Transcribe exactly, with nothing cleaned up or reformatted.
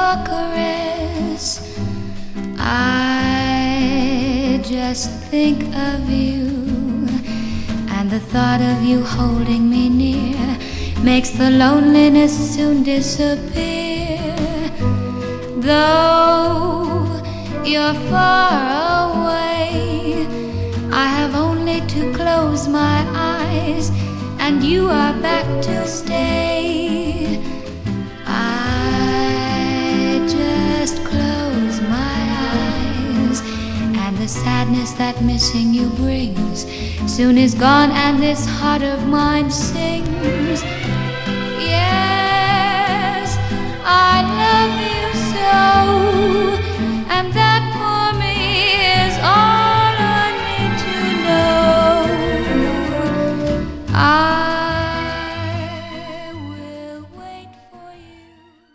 your caress. I just think of you, and the thought of you holding me near makes the loneliness soon disappear. Though you're far away, I have only to close my eyes, and you are back to stay. I just close my eyes, and the sadness that missing you brings soon is gone, and this heart of mine sings.